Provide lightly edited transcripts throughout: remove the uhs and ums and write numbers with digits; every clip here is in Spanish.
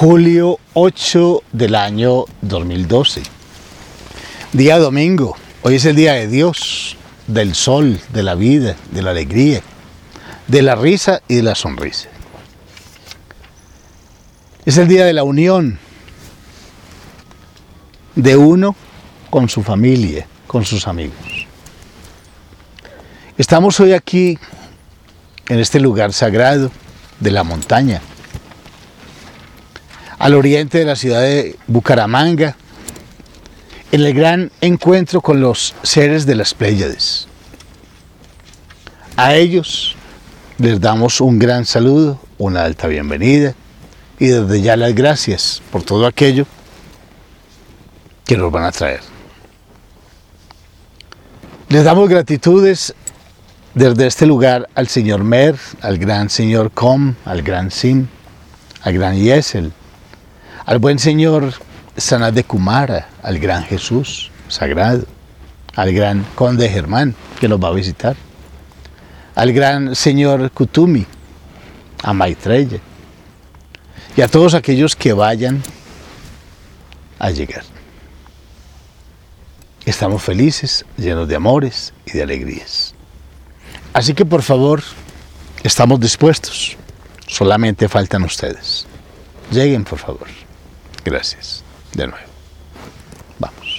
Julio 8 del año 2012. Día domingo. Hoy es el día de Dios, del sol, de la vida, de la alegría, de la risa y de la sonrisa. Es el día de la unión de uno con su familia, con sus amigos. Estamos hoy aquí, en este lugar sagrado de la montaña, al oriente de la ciudad de Bucaramanga, en el gran encuentro con los seres de las Pléyades. A ellos les damos un gran saludo, una alta bienvenida y desde ya las gracias por todo aquello que nos van a traer. Les damos gratitudes desde este lugar al señor Mer, al gran señor Com, al gran Sim, al gran Yesel, al buen señor Sanat de Kumara, al gran Jesús sagrado, al gran conde Germán que nos va a visitar, al gran señor Kutumi, a Maitreya y a todos aquellos que vayan a llegar. Estamos felices, llenos de amores y de alegrías. Así que por favor, estamos dispuestos. Solamente faltan ustedes. Lleguen, por favor. Gracias. De nuevo. Vamos.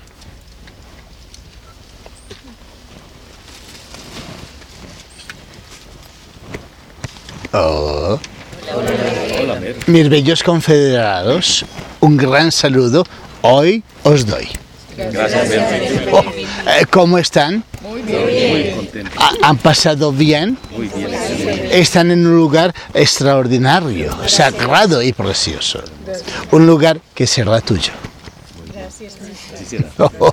Oh. Hola, mis bellos confederados, un gran saludo hoy os doy. Gracias, oh, ¿cómo están? Muy bien. Muy contentos. ¿Han pasado bien? Muy bien. Están en un lugar extraordinario, sagrado y precioso. Un lugar que será tuyo. Gracias. Así será.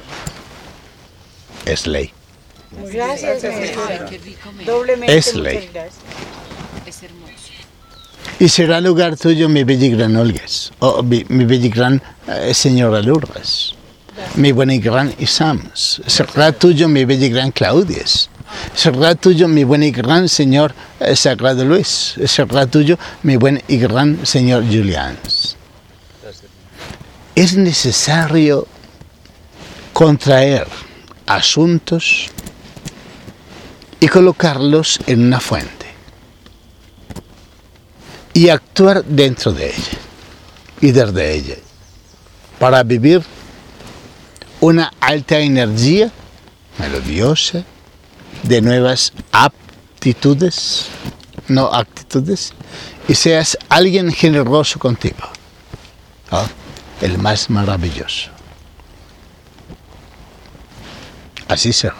Es ley. Gracias, Qué rico me doblemente Es ley. muchas gracias. es hermoso. Y será lugar tuyo, mi bella y gran Olgas, o mi bella y gran señora Lourdes, mi buena y gran Isams. Será tuyo, mi bella y gran Claudias. Será tuyo, mi buen y gran señor Sagrado Luis. Será tuyo, mi buen y gran señor Julians. Es necesario contraer asuntos y colocarlos en una fuente y actuar dentro de ella y desde ella para vivir una alta energía melodiosa de nuevas aptitudes, no actitudes, y seas alguien generoso contigo, ¿no? El más maravilloso. Así será.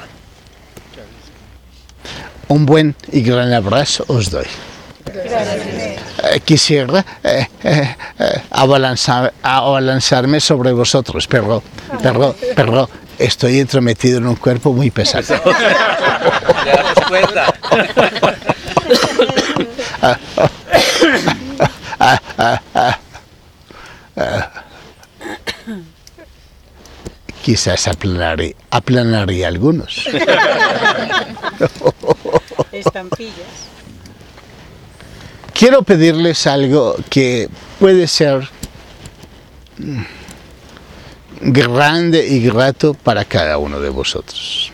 Un buen y gran abrazo os doy. Quisiera abalanzarme sobre vosotros, pero estoy entrometido en un cuerpo muy pesado. ¿Te das cuenta? Quizás aplanaré algunos. Estampillas. Quiero pedirles algo que puede ser grande y grato para cada uno de vosotros.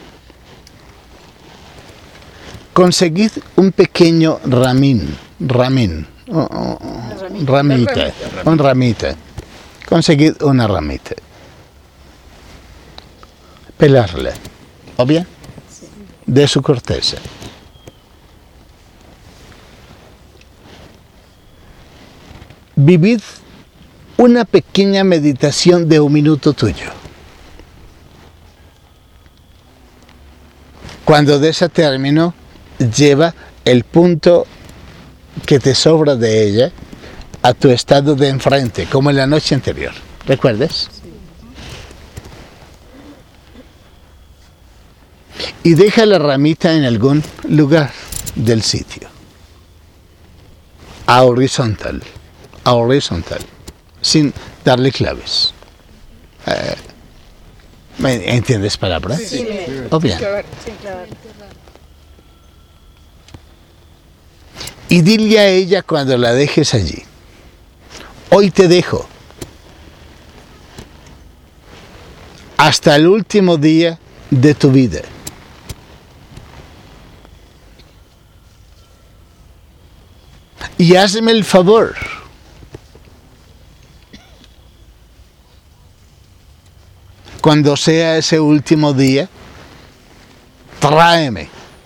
Conseguid un pequeño ramita. Conseguid una ramita. Pelarla, ¿obvio? De su corteza. Vivid una pequeña meditación de 1 minuto tuyo. Cuando des a término, lleva el punto que te sobra de ella a tu estado de enfrente, como en la noche anterior. ¿Recuerdas? Y deja la ramita en algún lugar del sitio. A horizontal, sin darle claves. ¿Me entiendes palabras? Sí, Obvio. sí, claro. Y dile a ella cuando la dejes allí, Hoy te dejo hasta el último día de tu vida. Y hazme el favor, cuando sea ese último día, tráeme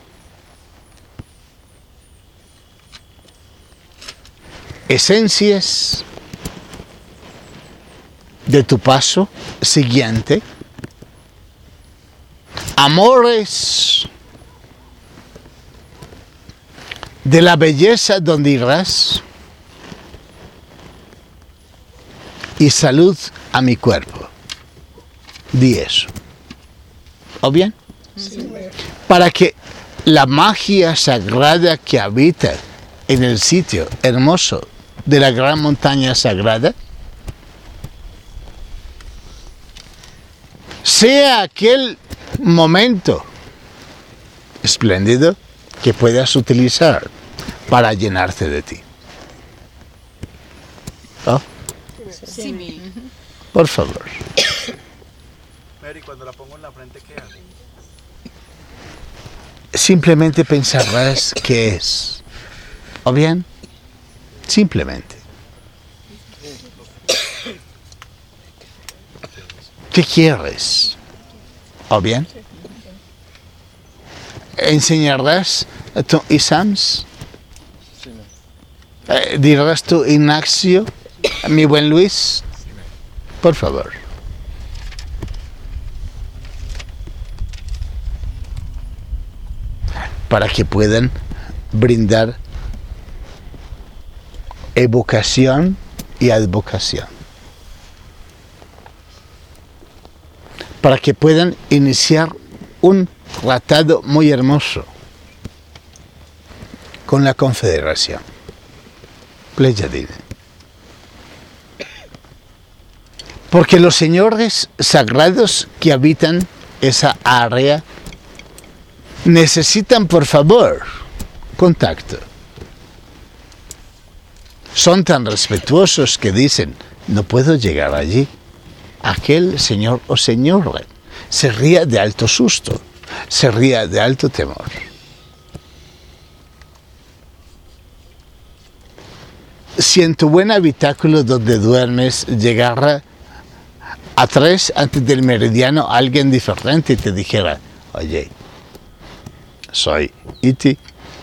esencias de tu paso siguiente, amores de la belleza donde irás y salud a mi cuerpo. Di eso. ¿O bien? Sí. Para que la magia sagrada que habita en el sitio hermoso de la gran montaña sagrada sea aquel momento espléndido que puedas utilizar para llenarte de ti. ¿Oh? Sí, mi. Por favor. Mary, cuando la pongo en la frente, ¿qué hace? Simplemente pensarás qué es. ¿O bien? Simplemente. ¿Qué quieres? ¿O bien? ¿Enseñarás a tu Isams? ¿Dirás tú Ignacio, mi buen Luis? Por favor. Para que puedan brindar evocación y advocación. Para que puedan iniciar un tratado muy hermoso con la Confederación Pleyadina. Porque los señores sagrados que habitan esa área necesitan, por favor, contacto. Son tan respetuosos que dicen, no puedo llegar allí. Aquel señor o señora se ría de alto susto, se ría de alto temor. Si en tu buen habitáculo donde duermes llegara a 3 antes del meridiano alguien diferente y te dijera, oye, soy Iti.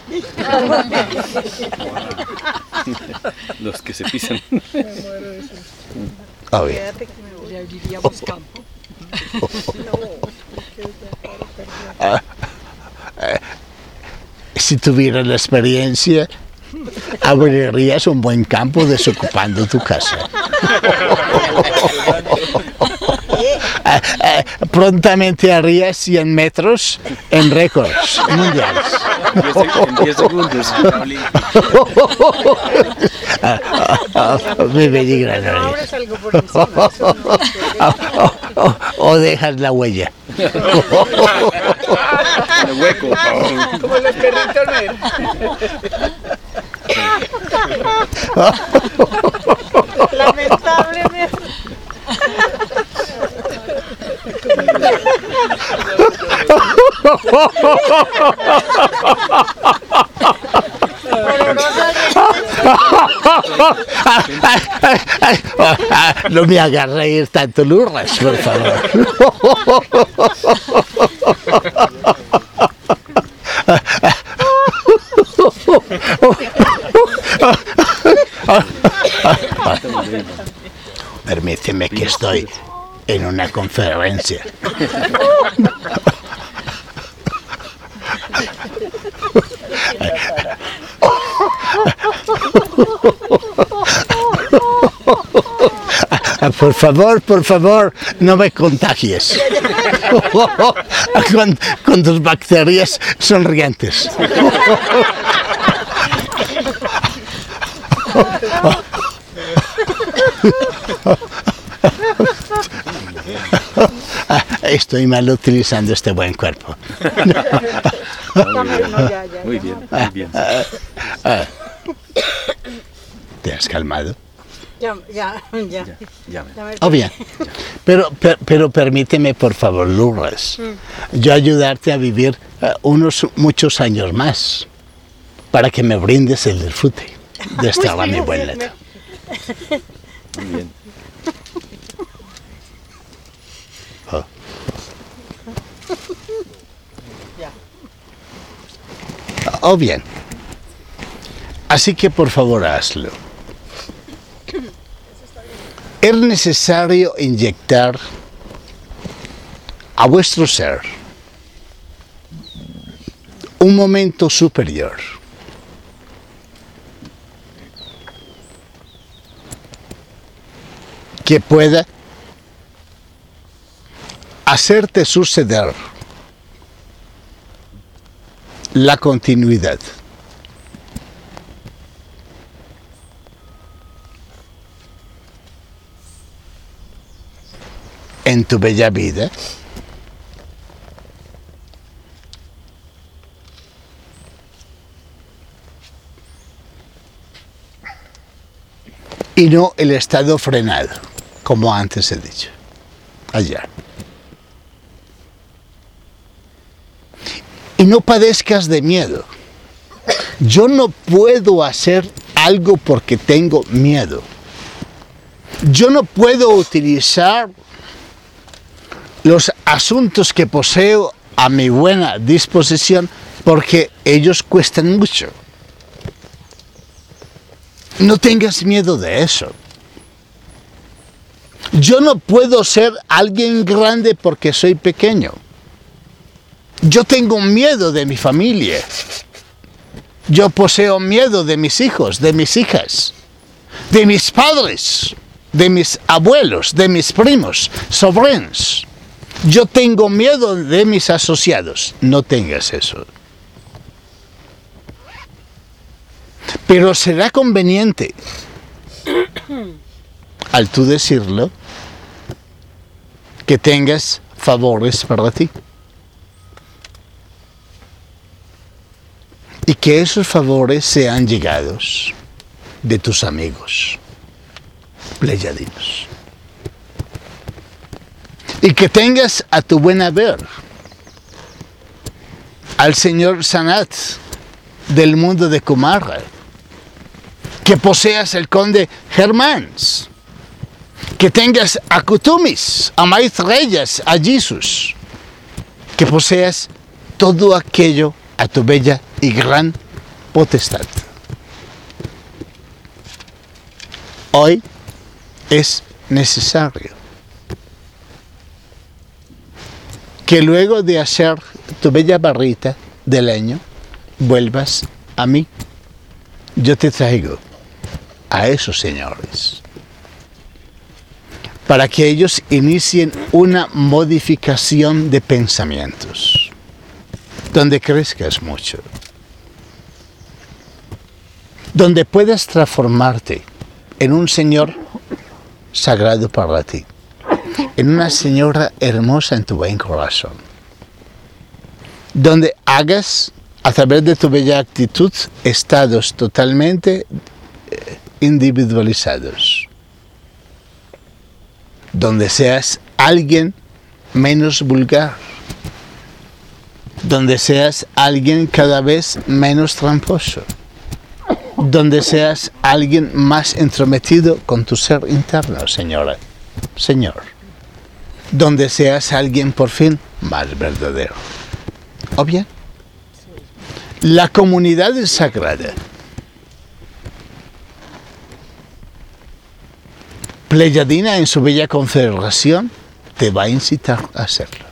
Los que se pisan. Oh, bien. Quédate que me voy. Le abriríamos campo. Si tuvieras la experiencia, abrirías un buen campo desocupando tu casa. Prontamente harías 100 metros en récords mundiales. En 10 segundos. Mi bella No Granoli. abres algo por encima. Eso no. O dejas la huella. El hueco. Como los perritos negros. Lamentablemente. Pero no No me hagas reír tanto, Lourdes, por favor. Permíteme que estoy en una conferencia. Por favor, no me contagies con tus bacterias sonrientes. Estoy mal utilizando este buen cuerpo. No, ya. Muy bien, muy bien. ¿Te has calmado? Ya. Ya me- Ya me- Oh, bien. Pero permíteme, por favor, Lourdes, yo ayudarte a vivir muchos años más para que me brindes el disfrute de esta mi buen neto. Muy bien. Oh, bien. Así que por favor hazlo. Es necesario inyectar a vuestro ser un momento superior. Que pueda hacerte suceder la continuidad. En tu bella vida. Y no el estado frenado, como antes he dicho, ayer. Y no padezcas de miedo. Yo no puedo hacer algo porque tengo miedo. Yo no puedo utilizar los asuntos que poseo a mi buena disposición porque ellos cuestan mucho. No tengas miedo de eso. Yo no puedo ser alguien grande porque soy pequeño. Yo tengo miedo de mi familia. Yo poseo miedo de mis hijos, de mis hijas, de mis padres, de mis abuelos, de mis primos, sobrinos. Yo tengo miedo de mis asociados. No tengas eso. Pero será conveniente, al tú decirlo, que tengas favores para ti. Y que esos favores sean llegados de tus amigos pleyadinos. Y que tengas a tu buen haber al señor Sanat del mundo de Kumarra, que poseas el conde Germáns, que tengas a Kutumis, a Maestrellas, a Jesus, que poseas todo aquello a tu bella y gran potestad. Hoy es necesario que luego de hacer tu bella barrita de leño, vuelvas a mí. Yo te traigo a esos señores para que ellos inicien una modificación de pensamientos donde crezcas mucho, donde puedas transformarte en un señor sagrado para ti, en una señora hermosa en tu buen corazón, donde hagas a través de tu bella actitud estados totalmente individualizados, donde seas alguien menos vulgar, donde seas alguien cada vez menos tramposo, donde seas alguien más entrometido con tu ser interno, señora, señor, donde seas alguien por fin más verdadero. ¿O bien? La comunidad es sagrada. Pleyadina en su bella confederación te va a incitar a hacerlo.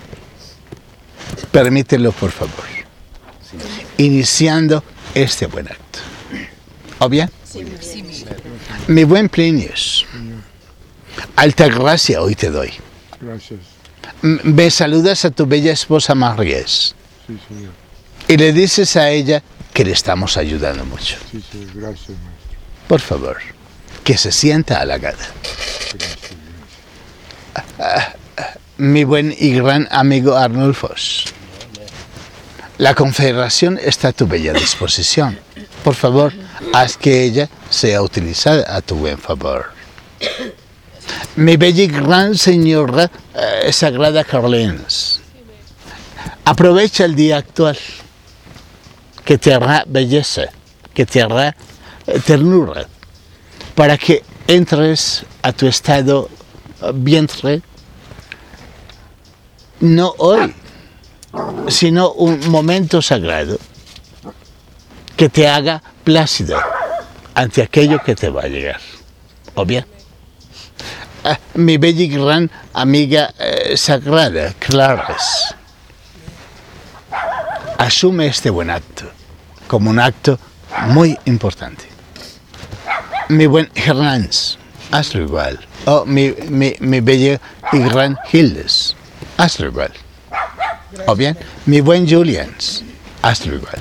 Permítelo, por favor. Iniciando este buen acto. ¿O bien? Mi buen Plinius, alta gracia hoy te doy. Gracias. Me saludas a tu bella esposa Marries Sí, señor. y le dices a ella que le estamos ayudando mucho. Sí, señor. Gracias, maestro. Por favor, que se sienta halagada. Mi buen y gran amigo Arnulfos, la confederación está a tu bella disposición. Por favor, haz que ella sea utilizada a tu buen favor. Mi bella y gran señora Sagrada Carlens, aprovecha el día actual, que te hará belleza, que te hará ternura, para que entres a tu estado vientre, no hoy, sino un momento sagrado que te haga plácido ante aquello que te va a llegar. ¿O bien? Mi bella y gran amiga sagrada, Clares, asume este buen acto como un acto muy importante. Mi buen Hernández, hazlo igual. O mi bella y gran Hildes, hazlo igual. O bien, mi buen Julians, hazlo igual.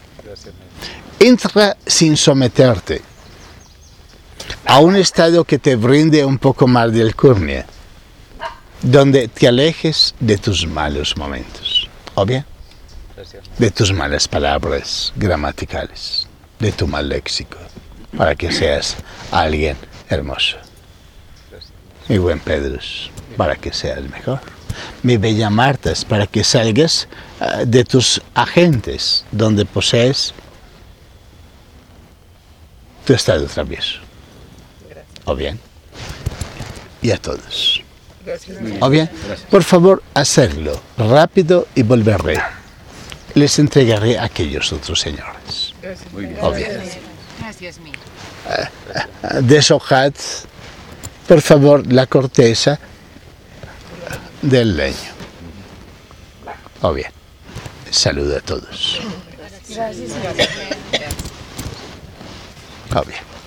Entra sin someterte a un estado que te brinde un poco más de alcurnia, donde te alejes de tus malos momentos, o bien, de tus malas palabras gramaticales, de tu mal léxico, para que seas alguien hermoso. Mi buen Pedros, para que seas mejor. Mi bella Martas, para que salgas de tus agentes, donde posees tu estado travieso. O bien, y a todos. O bien, por favor, hacerlo rápido y volveré. Les entregaré a aquellos otros señores. Muy bien. O bien, Gracias, mi. deshojad, por favor, la corteza del leño. O bien, saludo a todos. O bien.